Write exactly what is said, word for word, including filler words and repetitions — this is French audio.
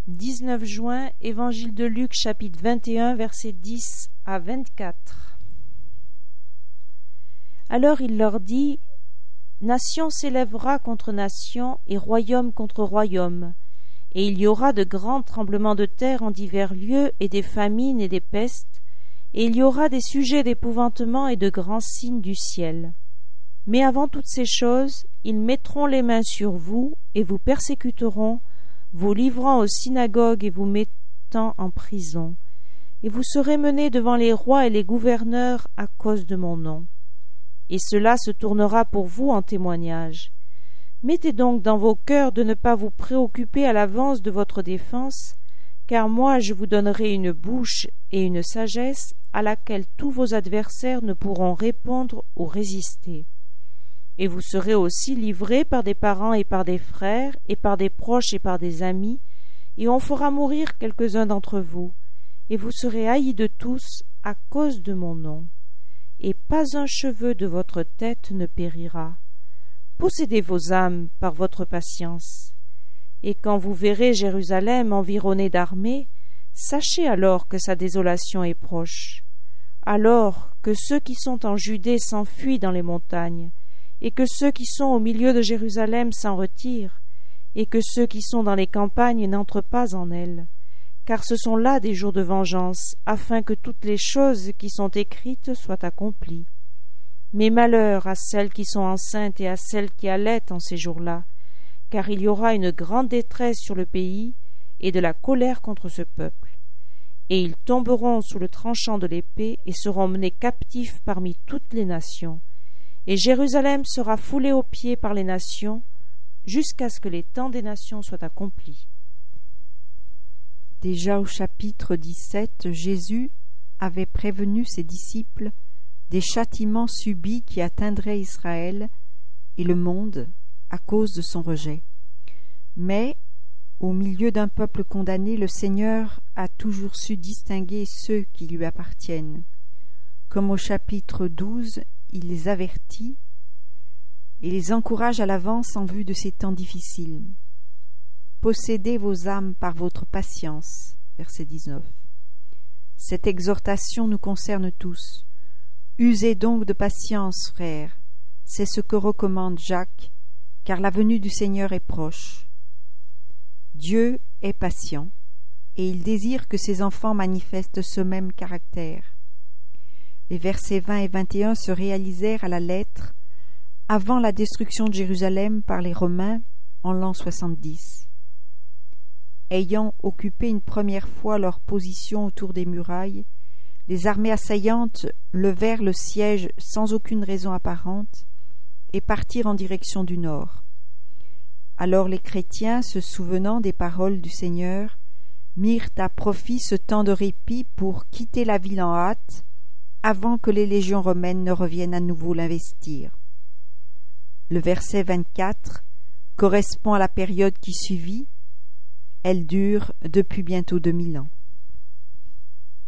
dix-neuf juin, Évangile de Luc, chapitre vingt et un, versets dix à vingt-quatre. Alors il leur dit: Nation s'élèvera contre nation et royaume contre royaume, et il y aura de grands tremblements de terre en divers lieux, et des famines et des pestes, et il y aura des sujets d'épouvantement et de grands signes du ciel. Mais avant toutes ces choses, ils mettront les mains sur vous, et vous persécuteront, vous livrant aux synagogues et vous mettant en prison. Et vous serez menés devant les rois et les gouverneurs à cause de mon nom. Et cela se tournera pour vous en témoignage. Mettez donc dans vos cœurs de ne pas vous préoccuper à l'avance de votre défense, car moi je vous donnerai une bouche et une sagesse à laquelle tous vos adversaires ne pourront répondre ou résister. Et vous serez aussi livrés par des parents et par des frères, et par des proches et par des amis, et on fera mourir quelques-uns d'entre vous, et vous serez haïs de tous à cause de mon nom. Et pas un cheveu de votre tête ne périra. Possédez vos âmes par votre patience. Et quand vous verrez Jérusalem environnée d'armées, sachez alors que sa désolation est proche. Alors que ceux qui sont en Judée s'enfuient dans les montagnes, et que ceux qui sont au milieu de Jérusalem s'en retirent, et que ceux qui sont dans les campagnes n'entrent pas en elles, car ce sont là des jours de vengeance, afin que toutes les choses qui sont écrites soient accomplies. Mais malheur à celles qui sont enceintes et à celles qui allaitent en ces jours-là, car il y aura une grande détresse sur le pays, et de la colère contre ce peuple. Et ils tomberont sous le tranchant de l'épée, et seront menés captifs parmi toutes les nations. Et Jérusalem sera foulée aux pieds par les nations, jusqu'à ce que les temps des nations soient accomplis. Déjà au chapitre dix-sept, Jésus avait prévenu ses disciples des châtiments subis qui atteindraient Israël et le monde à cause de son rejet. Mais, au milieu d'un peuple condamné, le Seigneur a toujours su distinguer ceux qui lui appartiennent. Comme au chapitre douze, il les avertit et les encourage à l'avance en vue de ces temps difficiles. Possédez vos âmes par votre patience. Verset dix-neuf. Cette exhortation nous concerne tous. Usez donc de patience, frères. C'est ce que recommande Jacques, car la venue du Seigneur est proche. Dieu est patient, et il désire que ses enfants manifestent ce même caractère. Les versets vingt et vingt et un se réalisèrent à la lettre avant la destruction de Jérusalem par les Romains en l'an soixante-dix. Ayant occupé une première fois leur position autour des murailles, les armées assaillantes levèrent le siège sans aucune raison apparente et partirent en direction du nord. Alors les chrétiens, se souvenant des paroles du Seigneur, mirent à profit ce temps de répit pour quitter la ville en hâte, avant que les légions romaines ne reviennent à nouveau l'investir. Le verset vingt-quatre correspond à la période qui suivit. Elle dure depuis bientôt deux mille ans.